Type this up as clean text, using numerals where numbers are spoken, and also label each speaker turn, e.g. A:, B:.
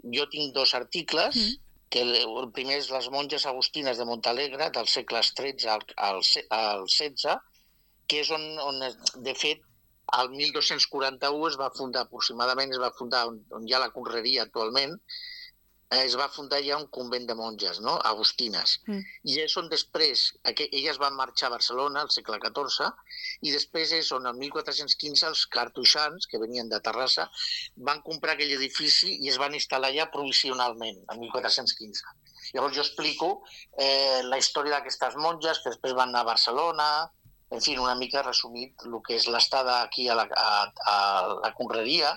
A: jo tinc 2 articles, que el primer és Les monges agustines de Montalegre, del segle XIII al XVI, que és on de fet, el 1241 es va fundar aproximadament, on hi ha la conreria actualment, es va fundar ja un convent de monges, no? Agustines. I és on després, elles van marxar a Barcelona al segle XIV, i després és on el 1415 els cartoixans, que venien de Terrassa, van comprar aquell edifici i es van instal·lar allà provisionalment, el 1415. Llavors jo explico la història d'aquestes monges, que després van anar a Barcelona, en fi, una mica resumit el que és l'estada aquí a la conreria,